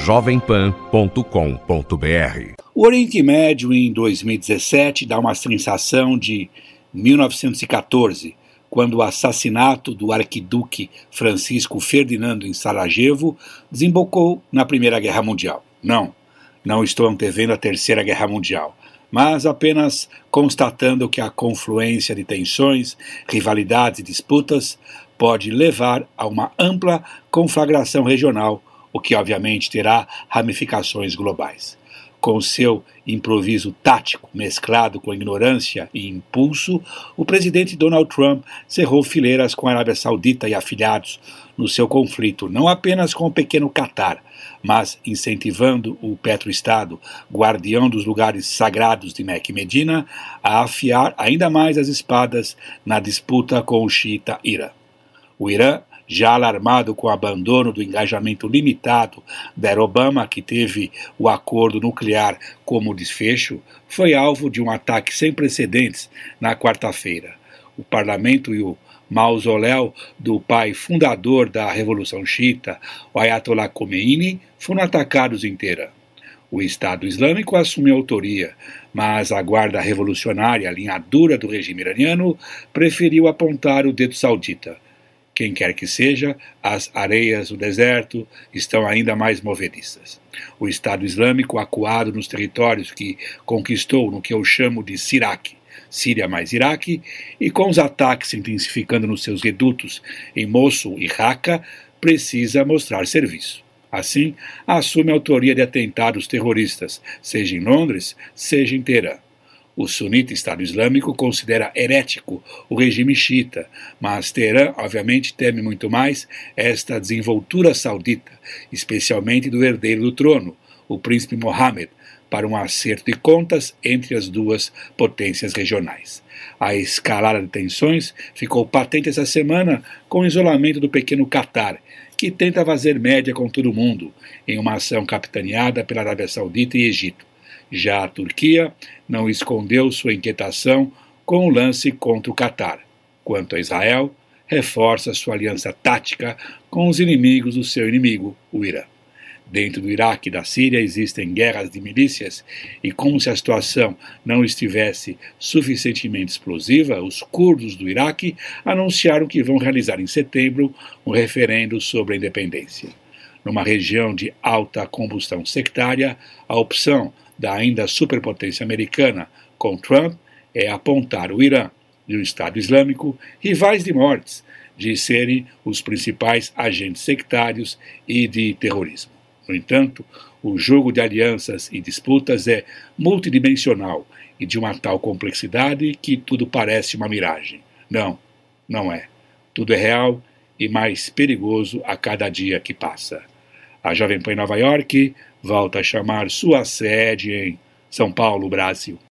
www.jovempan.com.br. O Oriente Médio, em 2017, dá uma sensação de 1914, quando o assassinato do arquiduque Francisco Ferdinando em Sarajevo desembocou na Primeira Guerra Mundial. Não estou antevendo a Terceira Guerra Mundial, mas apenas constatando que a confluência de tensões, rivalidades e disputas pode levar a uma ampla conflagração regional, o que obviamente terá ramificações globais. Com seu improviso tático mesclado com ignorância e impulso, o presidente Donald Trump cerrou fileiras com a Arábia Saudita e afiliados no seu conflito, não apenas com o pequeno Catar, mas incentivando o petroestado, guardião dos lugares sagrados de Meca e Medina, a afiar ainda mais as espadas na disputa com o xiita Irã. O Irã, já alarmado com o abandono do engajamento limitado da era Obama, que teve o acordo nuclear como desfecho, foi alvo de um ataque sem precedentes na quarta-feira. O parlamento e o mausoléu do pai fundador da Revolução Xiita, o Ayatollah Khomeini, foram atacados em Teherã. O Estado Islâmico assumiu a autoria, mas a guarda revolucionária, a linha dura do regime iraniano, preferiu apontar o dedo saudita. Quem quer que seja, as areias do deserto estão ainda mais movediças. O Estado Islâmico, acuado nos territórios que conquistou no que eu chamo de Sirac, Síria mais Iraque, e com os ataques se intensificando nos seus redutos em Mossul e Raqqa, precisa mostrar serviço. Assim, assume a autoria de atentados terroristas, seja em Londres, seja em Teherã. O sunita Estado Islâmico considera herético o regime xiita, mas Teherã, obviamente, teme muito mais esta desenvoltura saudita, especialmente do herdeiro do trono, o príncipe Mohammed, para um acerto de contas entre as duas potências regionais. A escalada de tensões ficou patente essa semana com o isolamento do pequeno Catar, que tenta fazer média com todo mundo, em uma ação capitaneada pela Arábia Saudita e Egito. Já a Turquia não escondeu sua inquietação com o lance contra o Catar. Quanto a Israel, reforça sua aliança tática com os inimigos do seu inimigo, o Irã. Dentro do Iraque e da Síria existem guerras de milícias e, como se a situação não estivesse suficientemente explosiva, os curdos do Iraque anunciaram que vão realizar em setembro um referendo sobre a independência. Numa região de alta combustão sectária, a opção da ainda superpotência americana com Trump é apontar o Irã e o Estado Islâmico, rivais de mortes, de serem os principais agentes sectários e de terrorismo. No entanto, o jogo de alianças e disputas é multidimensional e de uma tal complexidade que tudo parece uma miragem. Não é. Tudo é real e mais perigoso a cada dia que passa. A Jovem Pan em Nova York volta a chamar sua sede em São Paulo, Brasil.